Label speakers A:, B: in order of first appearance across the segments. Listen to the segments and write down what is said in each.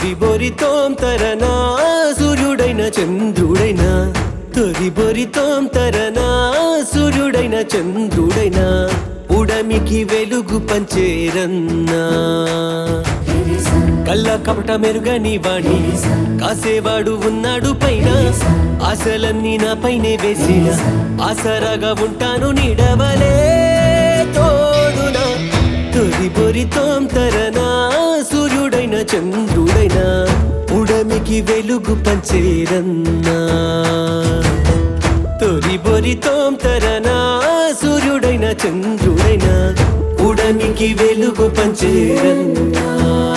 A: తొలి బొరితోం తరనా సూర్యుడైన చంద్రుడైనా తొలి బొరితోం తరనా సూర్యుడైన చంద్రుడైనా ఉడమికి వెలుగు పంచేరన్నా కళ్ళ కపట మెరుగని వాణి కాసేవాడు ఉన్నాడు పైన ఆశలన్నీ నా పైనే వేసిన ఆసరాగా ఉంటాను నీడవలే తోడునా తొలి బొరితోం తరనా సూర్యుడైన చంద్రుడైనా ఉడమికి వెలుగు పంచేరన్నా తొలి బొరితోం తరనా సూర్యుడైన చంద్రుడైనా ఉడమికి వెలుగు పంచేరన్నా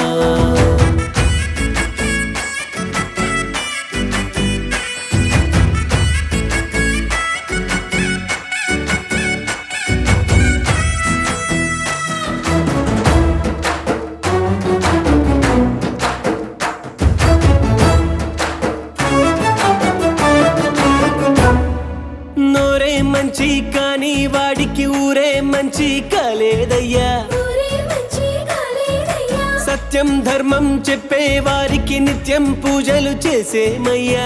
A: నోరే మంచి కాని వాడికి ఊరే మంచి కాలేదయ్యా సత్యం ధర్మం చెప్పే వారికి నిత్యం పూజలు చేసేమయ్యా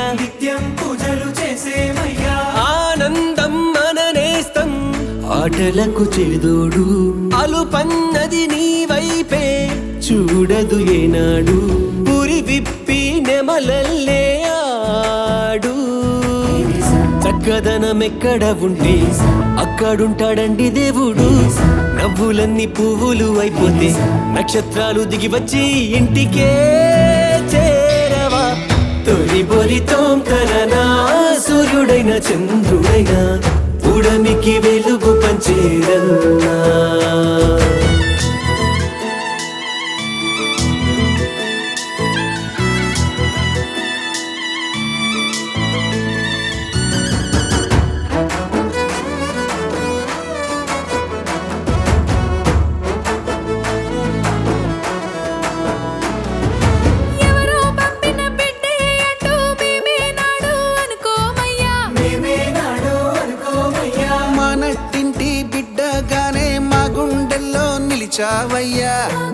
A: ఆనందం మననేస్తం ఆటలకు చేదోడు అలుపన్నది నీ వైపే చూడదు ఏనాడు పురి విప్పి నెమలల్లే ఆడు చక్కదనం ఎక్కడ ఉంటే అక్కడుంటాడండి దేవుడు నవ్వులన్నీ పువ్వులు అయిపోతే నక్షత్రాలు దిగి వచ్చి ఇంటికే చేరవా తొలి బొరితోం తరనా సూర్యుడైన చంద్రుడైనా ఉడమికి వెలుగు పంచేరన్నా
B: నిలిచావయ్యా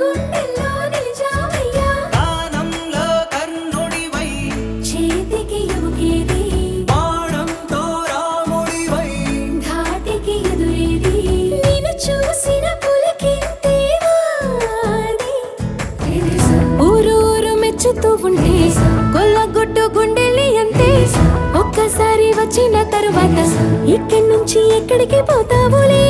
A: దానంలో కర్ణుడివై
C: చేతికి యువకేది
A: బాణంతో రాముడివై
C: ధాటికి ఎదురేది నేను చూసిన పులకింతేవాది ఊరూరు మెచ్చుతూ ఉంటే కొల్లగొట్టు గుండెలి అంతే ఒక్కసారి వచ్చిన తరువాత ఇక్కడి నుంచి ఎక్కడికి పోతావులే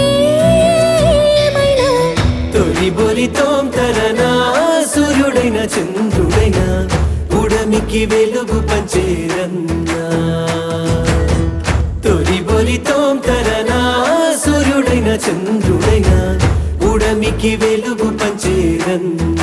A: తొలి బొరితోం తరనా సూర్యుడైన చంద్రుడైనా ఉడమికి వెలుగు పంచేరన్నా తొలి బొరితోం తరనా సూర్యుడైన చంద్రుడైనా ఉడమికి వెలుగు పంచేరన్నా